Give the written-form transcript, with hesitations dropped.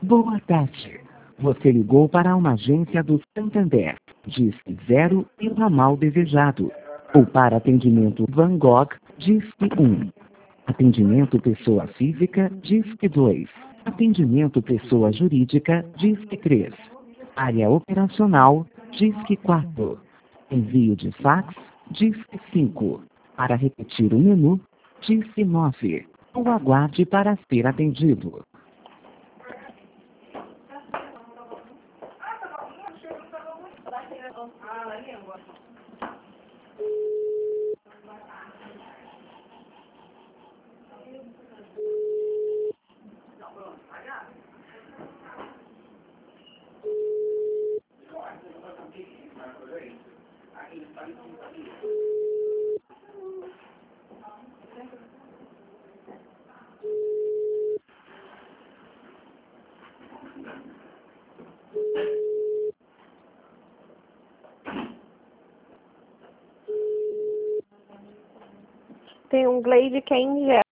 Boa tarde. Você ligou para uma agência do Santander. Disque 0 e ramal desejado. Ou para atendimento Van Gogh, Disque 1. Atendimento pessoa física, Disque 2. Atendimento pessoa jurídica, Disque 3. Área operacional, Disque 4. Envio de fax, Disque 5. Para repetir o menu, Disque 9. Ou aguarde para ser atendido. Tem um Glade que é em gel.